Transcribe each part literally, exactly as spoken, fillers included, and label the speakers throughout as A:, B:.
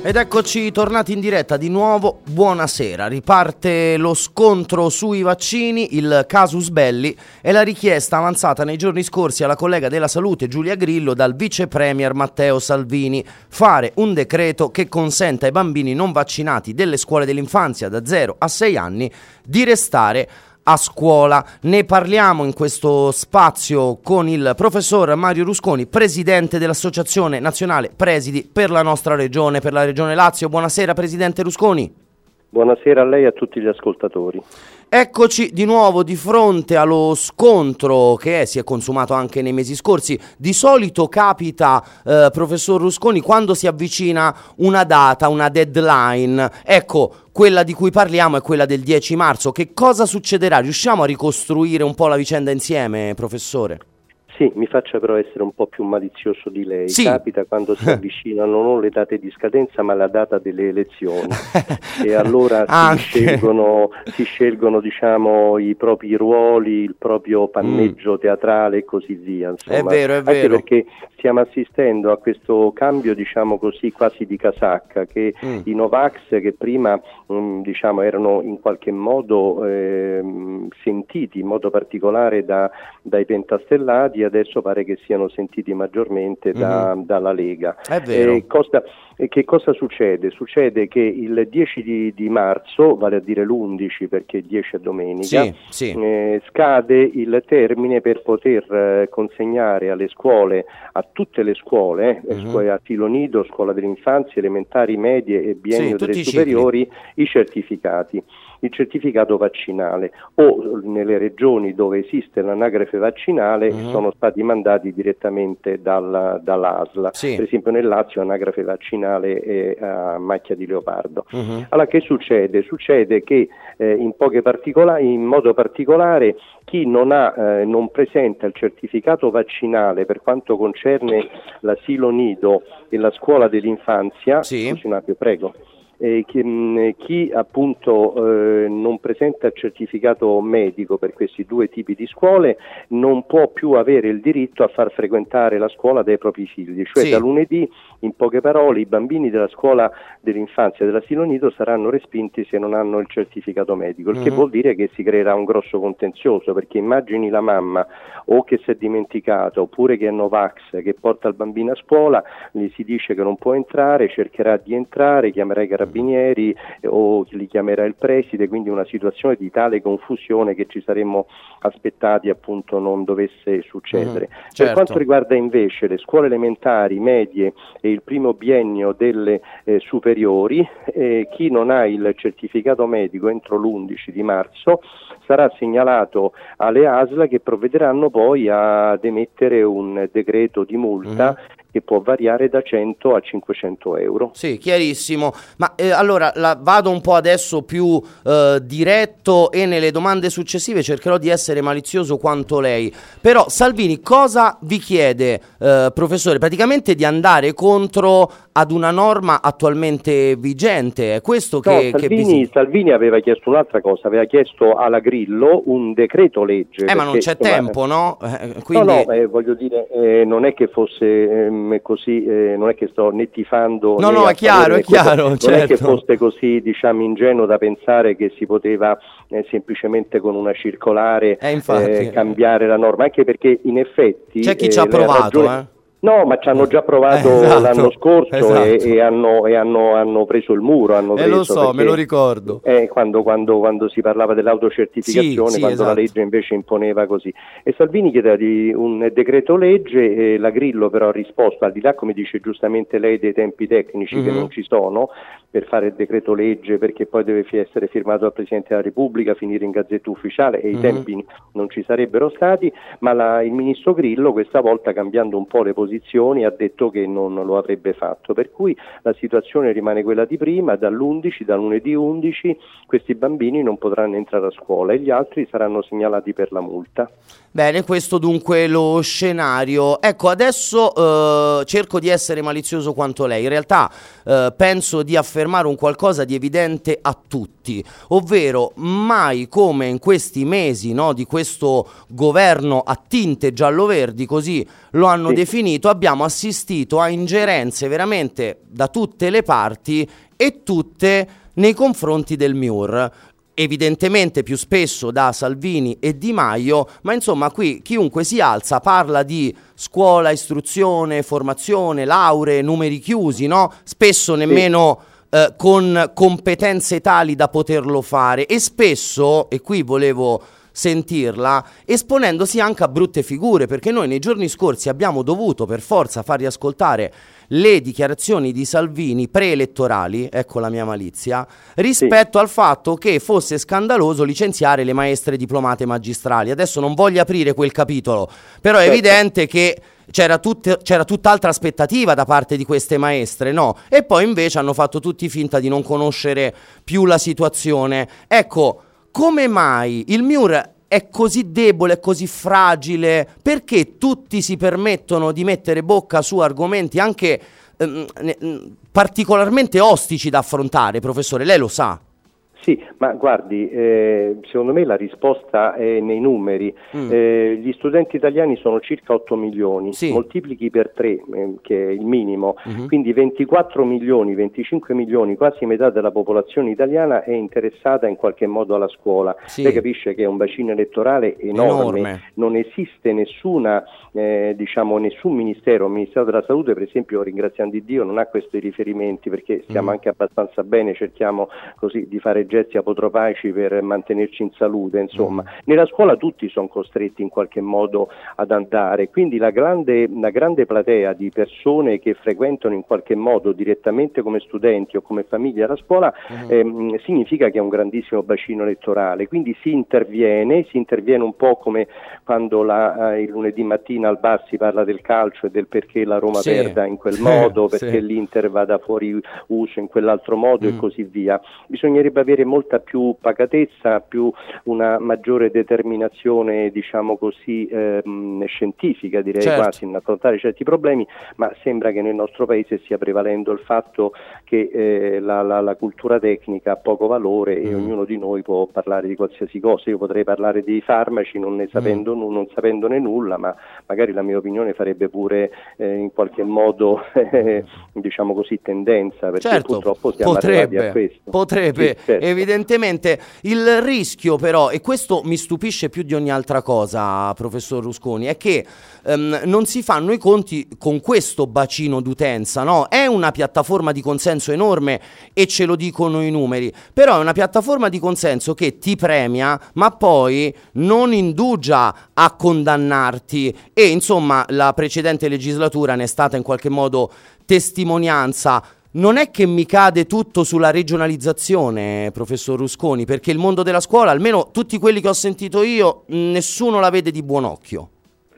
A: Ed eccoci tornati in diretta di nuovo, buonasera. Riparte lo scontro sui vaccini, il casus belli e la richiesta avanzata nei giorni scorsi alla collega della salute Giulia Grillo dal vice premier Matteo Salvini: fare un decreto che consenta ai bambini non vaccinati delle scuole dell'infanzia da zero a sei anni di restare a scuola. Ne parliamo in questo spazio con il professor Mario Rusconi, presidente dell'Associazione Nazionale Presidi per la nostra regione, per la regione Lazio. Buonasera presidente Rusconi.
B: Buonasera a lei e a tutti gli ascoltatori.
A: Eccoci di nuovo di fronte allo scontro che è, si è consumato anche nei mesi scorsi. Di solito capita, eh, professor Rusconi, quando si avvicina una data, una deadline. Ecco, quella di cui parliamo è quella del dieci marzo. Che cosa succederà? Riusciamo a ricostruire un po' la vicenda insieme, professore?
B: Sì, mi faccia però essere un po' più malizioso di lei.
A: Sì.
B: Capita quando si avvicinano non le date di scadenza ma la data delle elezioni e allora si scelgono, si scelgono diciamo i propri ruoli, il proprio panneggio mm. teatrale e così via. Insomma.
A: È vero, è
B: Anche
A: vero.
B: Perché stiamo assistendo a questo cambio diciamo così quasi di casacca, che mm. i Novax che prima mh, diciamo erano in qualche modo eh, sentiti in modo particolare da, dai pentastellati, adesso pare che siano sentiti maggiormente da, mm-hmm. dalla Lega.
A: È vero.
B: Eh, cosa, eh, che cosa succede? Succede che il dieci di, di marzo, vale a dire l'undici perché il dieci è domenica,
A: sì, sì.
B: Eh, scade il termine per poter eh, consegnare alle scuole, a tutte le scuole, eh, mm-hmm. scuole asilo nido, scuola dell'infanzia, elementari, medie e biennio
A: sì,
B: delle superiori, i certificati. Il certificato vaccinale o nelle regioni dove esiste l'anagrafe vaccinale uh-huh. sono stati mandati direttamente dal, dall'A S L. Sì. Per esempio nel Lazio l'anagrafe vaccinale è a macchia di leopardo. Uh-huh. Allora che succede? Succede che eh, in, poche particolari, in modo particolare chi non, ha, eh, non presenta il certificato vaccinale per quanto concerne l'asilo nido e la scuola dell'infanzia,
A: sì.
B: Scusi, Navio, prego. Eh, chi, mh, chi appunto eh, non presenta il certificato medico per questi due tipi di scuole non può più avere il diritto a far frequentare la scuola dai propri figli, cioè sì. Da lunedì, in poche parole, i bambini della scuola dell'infanzia e dell'asilo nido saranno respinti se non hanno il certificato medico, il mm-hmm. che vuol dire che si creerà un grosso contenzioso, perché immagini la mamma o che si è dimenticata oppure che è Novax, che porta il bambino a scuola, gli si dice che non può entrare, cercherà di entrare, chiamerà i carabinieri o li chiamerà il preside, quindi una situazione di tale confusione che ci saremmo aspettati appunto non dovesse succedere. Mm-hmm, certo. Per quanto riguarda invece le scuole elementari, medie e il primo biennio delle eh, superiori, eh, chi non ha il certificato medico entro l'undici di marzo sarà segnalato alle A S L che provvederanno poi ad emettere un decreto di multa mm-hmm. che può variare da cento a cinquecento euro.
A: Sì, chiarissimo. Ma eh, allora la, vado un po' adesso più eh, diretto e nelle domande successive cercherò di essere malizioso quanto lei. Però Salvini cosa vi chiede, eh, professore? Praticamente di andare contro ad una norma attualmente vigente. È questo che,
B: no, Salvini,
A: che bisogna...
B: Salvini aveva chiesto un'altra cosa, aveva chiesto alla Grillo un decreto legge.
A: Eh,
B: perché,
A: ma non c'è
B: insomma,
A: tempo, no? Eh, quindi...
B: No, no, eh, voglio dire, eh, non è che fosse eh, così, eh, non è che sto né tifando...
A: No,
B: né
A: no, è chiaro, è chiaro,
B: non
A: certo.
B: è che fosse così, diciamo, ingenuo da pensare che si poteva eh, semplicemente con una circolare
A: eh, infatti,
B: eh, cambiare la norma, anche perché in effetti...
A: C'è chi
B: eh,
A: ci ha provato,
B: ragioni...
A: eh?
B: No, ma ci hanno già provato
A: eh, esatto,
B: l'anno scorso
A: esatto.
B: e, e, hanno, e hanno, hanno preso il muro. Hanno
A: eh
B: preso
A: lo so,
B: perché,
A: me lo ricordo.
B: Eh, quando, quando, quando si parlava dell'autocertificazione,
A: sì, sì,
B: quando
A: esatto.
B: la legge invece imponeva così. E Salvini chiedeva di un decreto legge, e la Grillo però ha risposto, al di là, come dice giustamente lei, dei tempi tecnici mm-hmm. che non ci sono per fare il decreto legge, perché poi deve essere firmato dal Presidente della Repubblica, finire in Gazzetta Ufficiale e mm-hmm. i tempi non ci sarebbero stati, ma la, il ministro Grillo questa volta, cambiando un po' le posizioni, ha detto che non lo avrebbe fatto, per cui la situazione rimane quella di prima. Dall'undici, da lunedì undici, questi bambini non potranno entrare a scuola e gli altri saranno segnalati per la multa.
A: Bene, questo dunque lo scenario. Ecco, adesso eh, cerco di essere malizioso quanto lei. In realtà eh, penso di affermare un qualcosa di evidente a tutti, ovvero mai come in questi mesi, no, di questo governo a tinte giallo-verdi, così lo hanno
B: sì.
A: definito, finito abbiamo assistito a ingerenze veramente da tutte le parti e tutte nei confronti del M I U R. Evidentemente più spesso da Salvini e Di Maio, ma insomma qui chiunque si alza parla di scuola, istruzione, formazione, lauree, numeri chiusi, no? Spesso nemmeno eh, con competenze tali da poterlo fare, e spesso, e qui volevo sentirla, esponendosi anche a brutte figure, perché noi nei giorni scorsi abbiamo dovuto per forza far riascoltare le dichiarazioni di Salvini preelettorali, ecco la mia malizia, rispetto sì. al fatto che fosse scandaloso licenziare le maestre diplomate magistrali. Adesso non voglio aprire quel capitolo, però è certo. evidente che c'era, tut- c'era tutt'altra aspettativa da parte di queste maestre, no? E poi invece hanno fatto tutti finta di non conoscere più la situazione. Ecco, come mai il M I U R è così debole, è così fragile? Perché tutti si permettono di mettere bocca su argomenti anche ehm, particolarmente ostici da affrontare, professore? Lei lo sa.
B: Sì, ma guardi, eh, secondo me la risposta è nei numeri. Mm. Eh, gli studenti italiani sono circa otto milioni, sì. moltiplichi per tre, eh, che è il minimo, mm-hmm. quindi ventiquattro milioni, venticinque milioni, quasi metà della popolazione italiana è interessata in qualche modo alla scuola. Sì. Lei capisce che è un bacino elettorale enorme, enorme. Non esiste nessuna, eh, diciamo, nessun ministero, il Ministero della Salute per esempio, ringraziando Dio, non ha questi riferimenti, perché stiamo mm. anche abbastanza bene, cerchiamo così di fare gesti apotrofaci per mantenerci in salute, insomma. Mm. Nella scuola tutti sono costretti in qualche modo ad andare, quindi la grande, la grande platea di persone che frequentano in qualche modo direttamente come studenti o come famiglia la scuola mm. ehm, significa che è un grandissimo bacino elettorale, quindi si interviene, si interviene un po' come quando la, eh, il lunedì mattina al bar si parla del calcio e del perché la Roma sì. perda in quel modo, perché sì. l'Inter vada fuori uso in quell'altro modo mm. e così via. Bisognerebbe avere molta più pacatezza, più una maggiore determinazione, diciamo così, ehm, scientifica, direi certo. quasi, in affrontare certi problemi, ma sembra che nel nostro paese stia prevalendo il fatto che eh, la, la, la cultura tecnica ha poco valore mm. e ognuno di noi può parlare di qualsiasi cosa. Io potrei parlare dei farmaci non ne sapendo, mm. non sapendone nulla, ma magari la mia opinione farebbe pure eh, in qualche modo eh, diciamo così tendenza, perché
A: certo,
B: purtroppo siamo
A: potrebbe,
B: arrivati a questo.
A: Potrebbe,
B: sì, certo.
A: Evidentemente il rischio però, e questo mi stupisce più di ogni altra cosa, professor Rusconi, è che um, non si fanno i conti con questo bacino d'utenza, no? È una piattaforma di consenso enorme e ce lo dicono i numeri, però è una piattaforma di consenso che ti premia ma poi non indugia a condannarti, e insomma la precedente legislatura ne è stata in qualche modo testimonianza. Non è che mi cade tutto sulla regionalizzazione, professor Rusconi, perché il mondo della scuola, almeno tutti quelli che ho sentito io, nessuno la vede di buon occhio.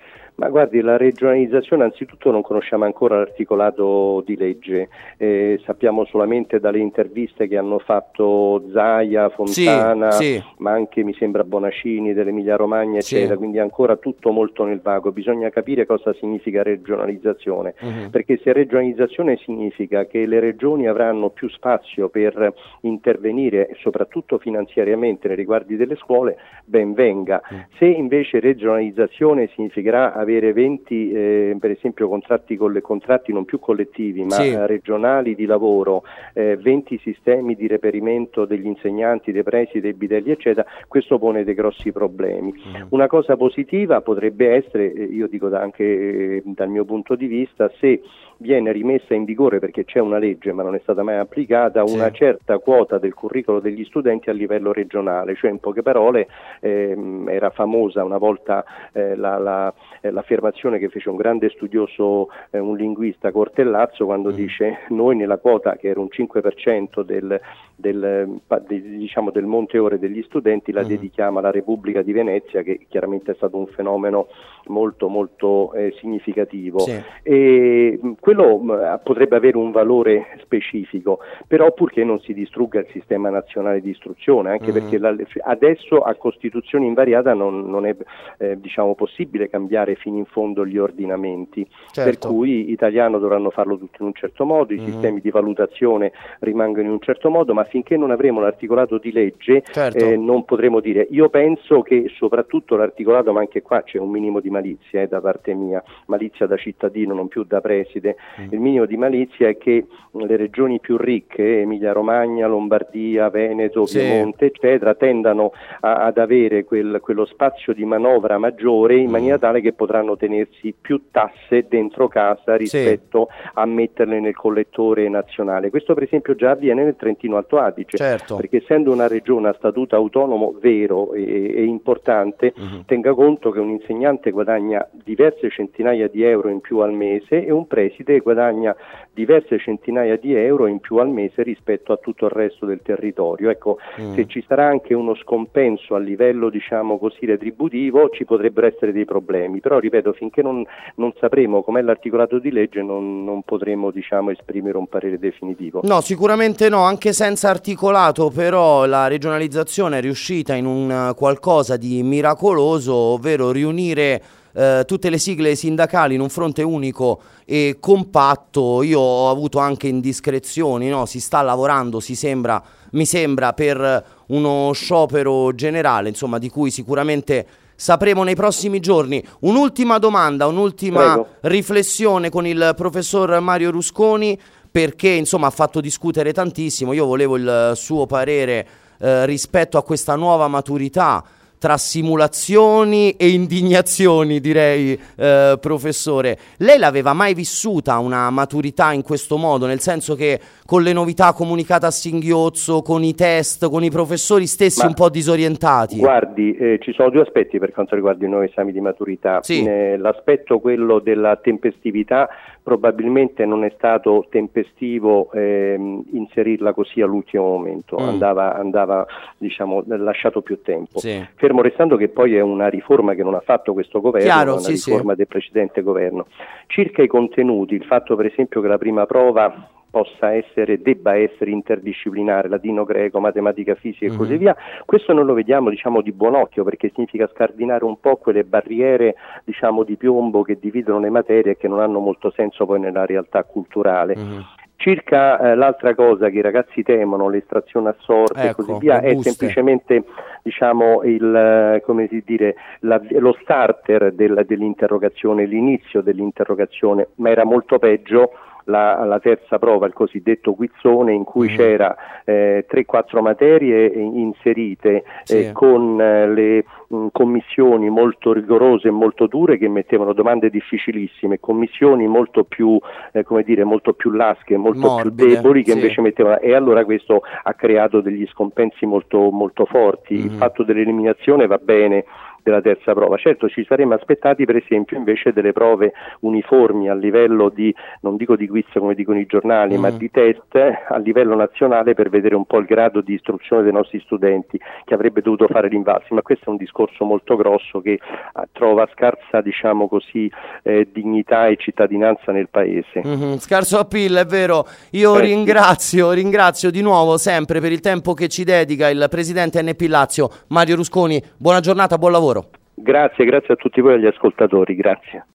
B: Ma guardi, la regionalizzazione anzitutto non conosciamo ancora l'articolato di legge, eh, sappiamo solamente dalle interviste che hanno fatto Zaia, Fontana, sì, sì. ma anche mi sembra Bonacini dell'Emilia Romagna, eccetera, sì. quindi ancora tutto molto nel vago. Bisogna capire cosa significa regionalizzazione, uh-huh. perché se regionalizzazione significa che le regioni avranno più spazio per intervenire, soprattutto finanziariamente nei riguardi delle scuole, ben venga. Uh-huh. Se invece regionalizzazione significherà avere venti eh, per esempio contratti, con le, contratti non più collettivi ma sì. regionali di lavoro, eh, venti sistemi di reperimento degli insegnanti, dei presidi, dei bidelli eccetera, questo pone dei grossi problemi. Mm. Una cosa positiva potrebbe essere, eh, io dico da, anche eh, dal mio punto di vista, se viene rimessa in vigore, perché c'è una legge ma non è stata mai applicata, sì. una certa quota del curriculum degli studenti a livello regionale, cioè in poche parole ehm, era famosa una volta eh, la, la, eh, l'affermazione che fece un grande studioso, eh, un linguista, Cortellazzo, quando mm. dice noi nella quota che era un cinque per cento del, del, del, diciamo, del monte ore degli studenti la mm. dedichiamo alla Repubblica di Venezia, che chiaramente è stato un fenomeno molto molto eh, significativo. Sì. E, quello mh, potrebbe avere un valore specifico, però purché non si distrugga il sistema nazionale di istruzione, anche mm. perché la, adesso a Costituzione invariata non, non è eh, diciamo possibile cambiare fino in fondo gli ordinamenti, certo. per cui italiano dovranno farlo tutto in un certo modo, i mm. sistemi di valutazione rimangono in un certo modo, ma finché non avremo l'articolato di legge certo. eh, non potremo dire. Io penso che soprattutto l'articolato, ma anche qua c'è un minimo di malizia eh, da parte mia, malizia da cittadino, non più da preside, mm. il minimo di malizia è che le regioni più ricche, Emilia Romagna, Lombardia, Veneto, sì. Piemonte, eccetera, tendano a, ad avere quel, quello spazio di manovra maggiore in mm. maniera tale che potranno tenersi più tasse dentro casa rispetto sì. a metterle nel collettore nazionale. Questo per esempio già avviene nel Trentino Alto Adige, certo. perché essendo una regione a statuto autonomo vero e, e importante, mm-hmm. tenga conto che un insegnante guadagna diverse centinaia di euro in più al mese e un preside guadagna diverse centinaia di euro in più al mese rispetto a tutto il resto del territorio. Ecco, mm. se ci sarà anche uno scompenso a livello, diciamo così, retributivo, ci potrebbero essere dei problemi, però ripeto, finché non, non sapremo com'è l'articolato di legge non, non potremo, diciamo, esprimere un parere definitivo.
A: No, sicuramente no, anche senza articolato, però la regionalizzazione è riuscita in un qualcosa di miracoloso, ovvero riunire Uh, tutte le sigle sindacali in un fronte unico e compatto. Io ho avuto anche indiscrezioni, no? Si sta lavorando, si sembra, mi sembra, per uno sciopero generale, insomma, di cui sicuramente sapremo nei prossimi giorni. Un'ultima domanda, un'ultima Prego. riflessione con il professor Mario Rusconi, perché insomma ha fatto discutere tantissimo. Io volevo il suo parere uh, rispetto a questa nuova maturità tra simulazioni e indignazioni, direi, eh, professore. Lei l'aveva mai vissuta una maturità in questo modo, nel senso che con le novità comunicate a singhiozzo, con i test, con i professori stessi Ma, un po' disorientati?
B: Guardi, eh, ci sono due aspetti per quanto riguarda i nuovi esami di maturità. Sì. Eh, l'aspetto, quello della tempestività, probabilmente non è stato tempestivo ehm, inserirla così all'ultimo momento, mm. andava, andava diciamo, lasciato più tempo. Sì. Fermo restando che poi è una riforma che non ha fatto questo governo, Chiaro, è una sì, riforma sì. del precedente governo. Circa i contenuti, il fatto per esempio che la prima prova possa essere, debba essere interdisciplinare, latino, greco, matematica, fisica mm-hmm. e così via, questo noi lo vediamo, diciamo, di buon occhio, perché significa scardinare un po' quelle barriere, diciamo, di piombo che dividono le materie e che non hanno molto senso poi nella realtà culturale. Mm-hmm. Circa eh, l'altra cosa che i ragazzi temono, l'estrazione a sorte ecco, e così via, è semplicemente, diciamo, il, eh, come si dire, la, lo starter del, dell'interrogazione, l'inizio dell'interrogazione, ma era molto peggio La, la terza prova, il cosiddetto quizzone, in cui mm. c'era eh, tre quattro materie inserite sì. eh, con eh, le mh, commissioni molto rigorose e molto dure che mettevano domande difficilissime, commissioni molto più eh, come dire, molto più lasche, molto Morbide, più deboli che sì. invece mettevano, e allora questo ha creato degli scompensi molto, molto forti. Mm. Il fatto dell'eliminazione va bene della terza prova, certo ci saremmo aspettati per esempio invece delle prove uniformi a livello di, non dico di quiz come dicono i giornali, mm. ma di test a livello nazionale per vedere un po' il grado di istruzione dei nostri studenti, che avrebbe dovuto fare Rinvalsi, ma questo è un discorso molto grosso che uh, trova scarsa, diciamo così, eh, dignità e cittadinanza nel paese.
A: Mm-hmm. Scarso appeal, è vero. Io eh, ringrazio, sì. ringrazio di nuovo sempre per il tempo che ci dedica il presidente N P Lazio Mario Rusconi. Buona giornata, buon lavoro.
B: Grazie, grazie a tutti voi e agli ascoltatori, grazie.